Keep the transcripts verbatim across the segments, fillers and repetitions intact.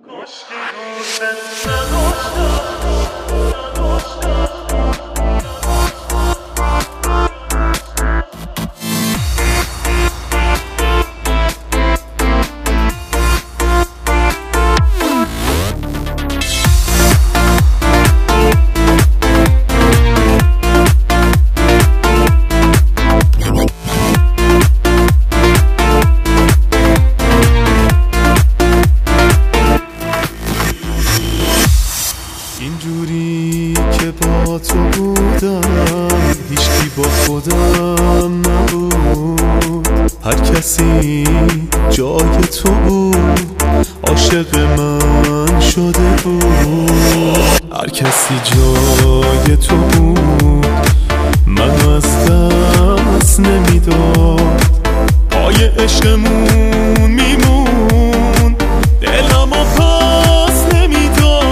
اینجوری که با تو بودم هیچکی با خودم نبود، هر کسی جای تو بود عاشق من شده بود. هر کسی جای تو بود منو از دست نمیداد، پای عشقمون میمون دلم و پس نمیداد.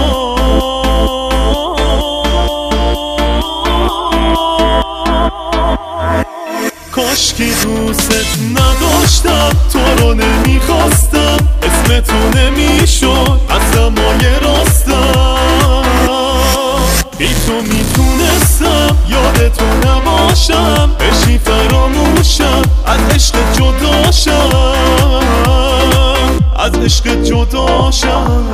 کاشکی دوست نداشتم، تو رو نمیخواستم، اسم تو نمیشد از دمای راستم. بی تو میتونستم یاد تو نباشم، بشی فراموشم از عشق جداشم، از عشق جداشم.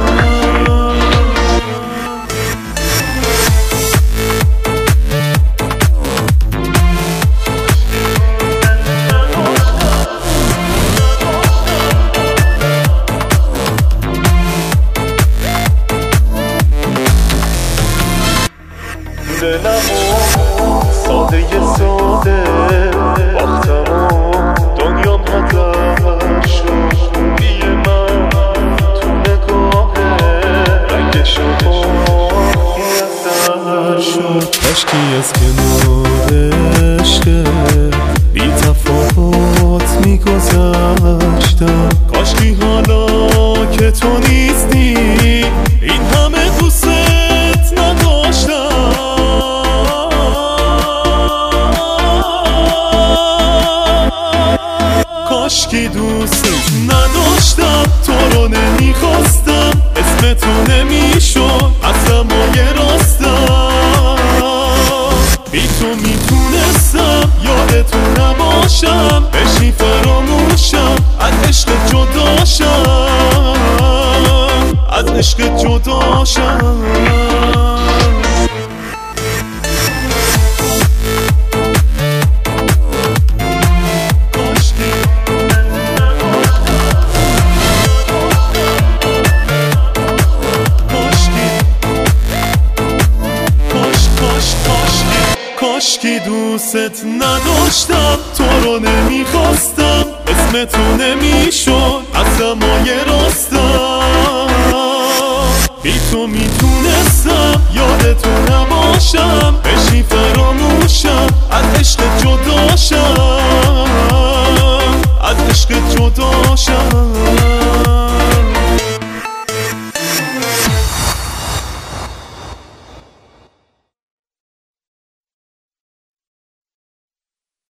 دلمو ساده ساده باختمو دنیام هدر شد، بی من تو نگاه رنگشو خواهی اثر شد. کاشکی از کنار عشق بی تفاوت میگذشتم، کاشکی حالا که تو نیستی این همه دوست نداشتم. کاشکی دوست نداشتم، تو رو نمیخواستم، اسم تو نمیشد از دمای راستم. بی تو میتونستم یاد تو نباشم، بشی فراموشم از عشق جداشم، از عشق جداشم. کاشکی دوست نداشتم، تو رو نمیخواستم، اسم تو نمیشد از دمای راستم. بی تو میتونستم